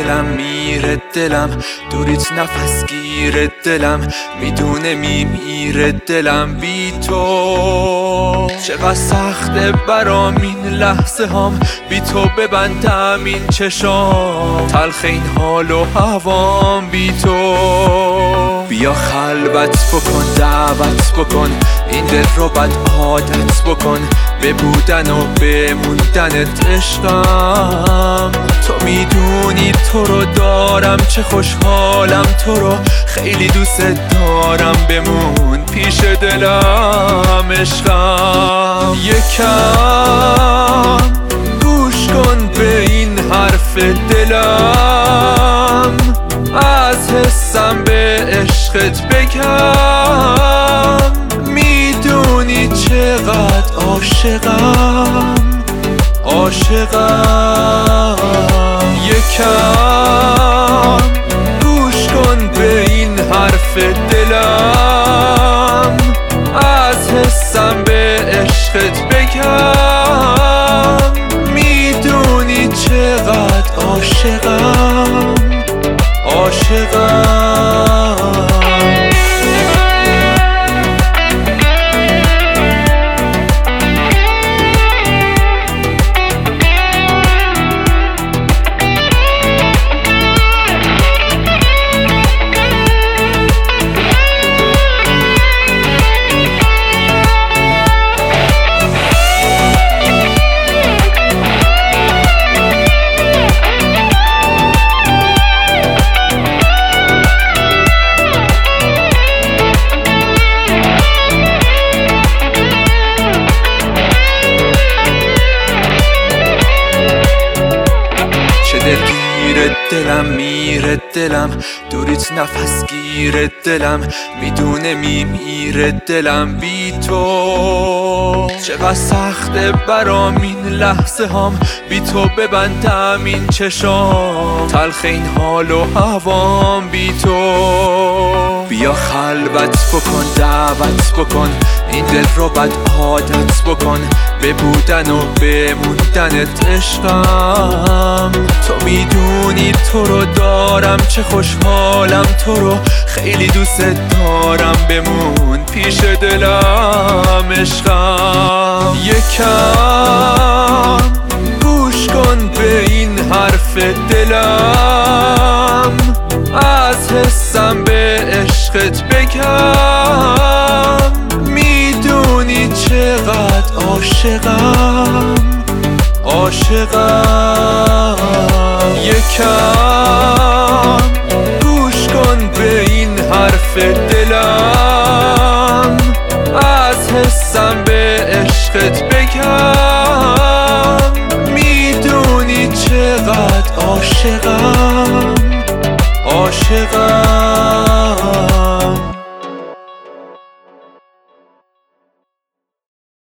دلم میره دلم دوریت نفس گیره دلم میدونه میمیره دلم بی تو. چقدر سخته برام این لحظه هام بی تو ببندم این چشام، تلخ این حال و هوام بی تو. بیا خلوت بکن دعوت بکن این دل رو بد عادت بکن، به بودن و بموندنت عشقم. تو میدونی تو رو دارم چه خوشحالم، تو رو خیلی دوست دارم، بمون پیش دلم عشقم. یکم گوش کن به این حرف دلم، از حسم به عشقت بگم. میدونی چقدر عاشقم عاشقم. یکم گوش کن به این حرف دلم، از حسم به عشقت بگم. میدونی چقدر عاشقم عاشقم. دلم میره دلم دوریت نفس گیره دلم میدونه میمیره دلم بی تو. چقدر سخته برام این لحظه هام بی تو ببندم این چشام، تلخ این حال و هوام بی تو. بیا خلوت بکن دعوت بکن این دل رو بد عادت بکن، به بودن و بموندنت عشقم. تو میدونی تو رو دارم چه خوشحالم، تو رو خیلی دوست دارم، بمون پیش دلم عشقم. یکم گوش کن به این حرف دلم، از حسم به عشقت بگم. میدونی چقدر عاشقم عاشقم. یکم